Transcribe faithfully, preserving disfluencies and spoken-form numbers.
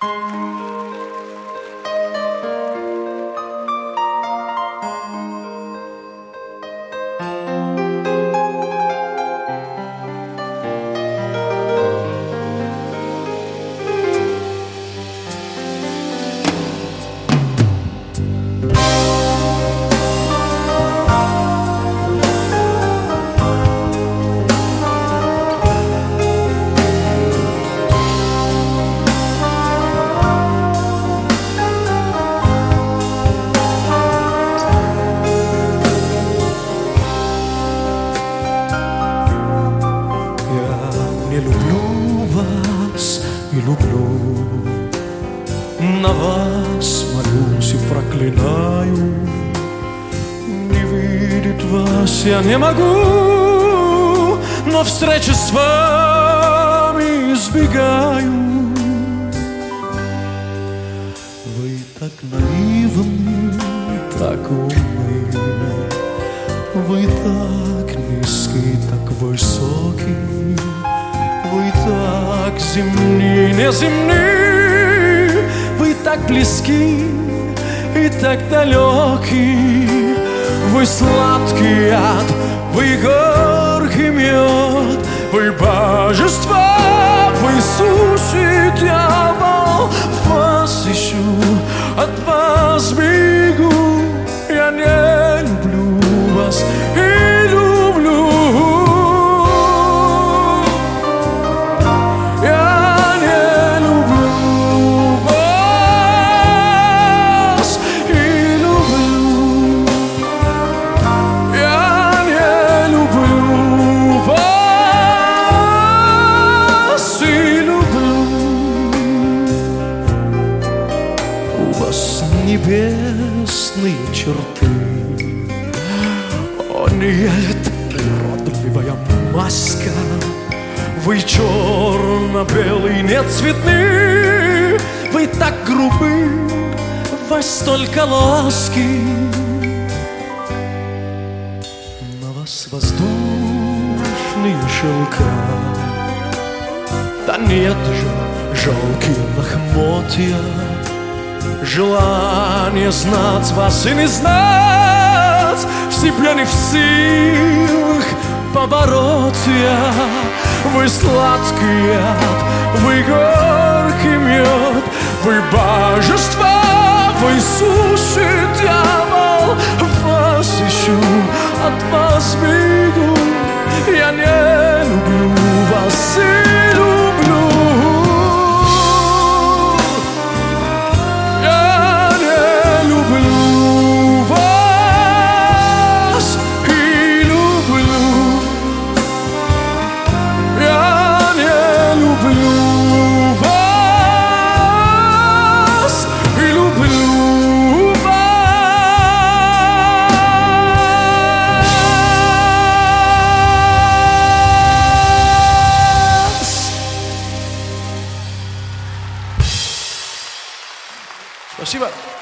Не люблю вас, не люблю. На вас молюсь и проклинаю. Не видеть вас я не могу, но встречи с вами избегаю. Вы так наивны, так умны, вы так низкий, так высокий. Вы так земны, неземны, вы так близки и так далеки. Вы сладкий яд, вы горький мед, вы божество, вы сущий дьявол. Вас ищу, от вас бегу, я не люблю вас и люблю. Небесные черты, о нет, уродливая маска. Вы черно-белый, не цветны, вы так грубы, во столько ласки. На вас воздушные шелка, да нет же, жалкие лохмотья. Желание знать вас и не знать, в себе не в силах побороть я. Вы сладкий яд, вы горький мед, вы божество, вы сущий дьявол. Вас ищу, от вас бегу, я не люблю вас и люблю. Спасибо.